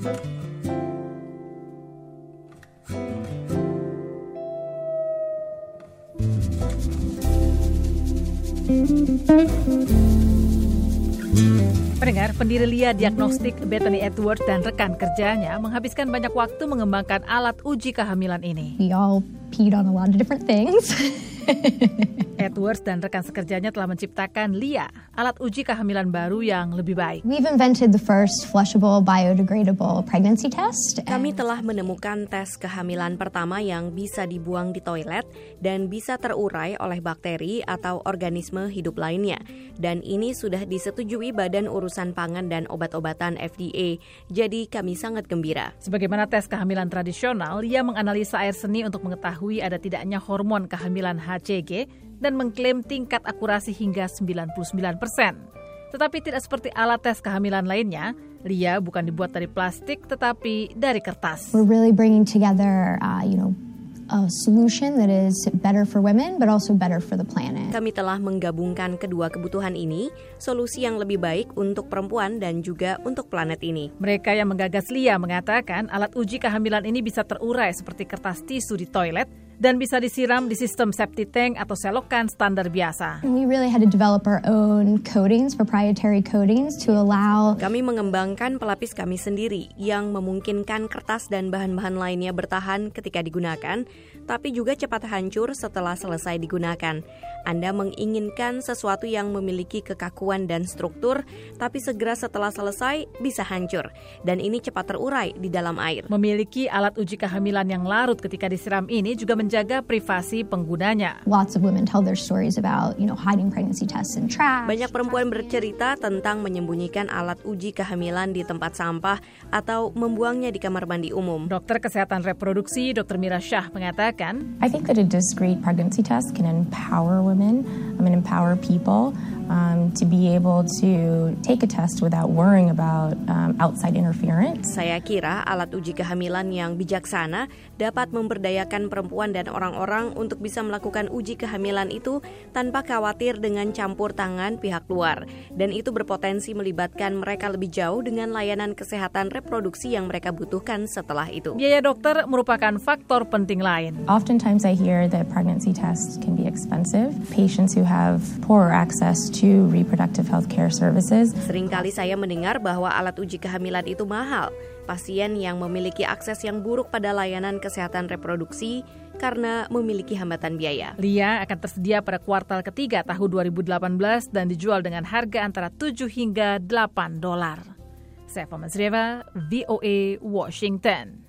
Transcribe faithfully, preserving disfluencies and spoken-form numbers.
Pendengar, pendiri Lia Diagnostik Bethany Edwards dan rekan kerjanya menghabiskan banyak waktu mengembangkan alat uji kehamilan ini. We all peed on a lot of different things. Edwards dan rekan sekerjanya telah menciptakan Lia, alat uji kehamilan baru yang lebih baik. We've invented the first flushable biodegradable pregnancy test. Kami telah menemukan tes kehamilan pertama yang bisa dibuang di toilet dan bisa terurai oleh bakteri atau organisme hidup lainnya. Dan ini sudah disetujui Badan Urusan Pangan dan Obat-obatan F D A. Jadi kami sangat gembira. Sebagaimana tes kehamilan tradisional, Lia menganalisa air seni untuk mengetahui ada tidaknya hormon kehamilan H C G dan mengklaim tingkat akurasi hingga sembilan puluh sembilan persen. Tetapi tidak seperti alat tes kehamilan lainnya, Lia bukan dibuat dari plastik tetapi dari kertas. We're really bringing together, uh, you know, a solution that is better for women but also better for the planet. Kami telah menggabungkan kedua kebutuhan ini, solusi yang lebih baik untuk perempuan dan juga untuk planet ini. Mereka yang menggagas Lia mengatakan alat uji kehamilan ini bisa terurai seperti kertas tisu di toilet dan bisa disiram di sistem septic tank atau selokan standar biasa. We really had to develop our own coatings, proprietary coatings to allow. Kami mengembangkan pelapis kami sendiri yang memungkinkan kertas dan bahan-bahan lainnya bertahan ketika digunakan, tapi juga cepat hancur setelah selesai digunakan. Anda menginginkan sesuatu yang memiliki kekakuan dan struktur, tapi segera setelah selesai bisa hancur. Dan ini cepat terurai di dalam air. Memiliki alat uji kehamilan yang larut ketika disiram ini juga menjaga privasi penggunanya. Lots of women tell their stories about, you know, hiding pregnancy tests in trash. Banyak perempuan bercerita tentang menyembunyikan alat uji kehamilan di tempat sampah atau membuangnya di kamar mandi umum. Dokter Kesehatan Reproduksi Dokter Mira Shah mengatakan, I think that a discreet pregnancy test can empower women, I mean empower people um, to be able to take a test without worrying about um, outside interference. Saya kira alat uji kehamilan yang bijaksana dapat memberdayakan perempuan dan orang-orang untuk bisa melakukan uji kehamilan itu tanpa khawatir dengan campur tangan pihak luar. Dan itu berpotensi melibatkan mereka lebih jauh dengan layanan kesehatan reproduksi yang mereka butuhkan setelah itu. Biaya dokter merupakan faktor penting lain. Oftentimes I hear that pregnancy tests can be expensive. Patients who have poorer access to reproductive health care services. Seringkali saya mendengar bahwa alat uji kehamilan itu mahal. Pasien yang memiliki akses yang buruk pada layanan kesehatan reproduksi karena memiliki hambatan biaya. Lia akan tersedia pada kuartal ketiga tahun dua ribu delapan belas dan dijual dengan harga antara tujuh hingga delapan dolar. Saya Fama Zreva, V O A Washington.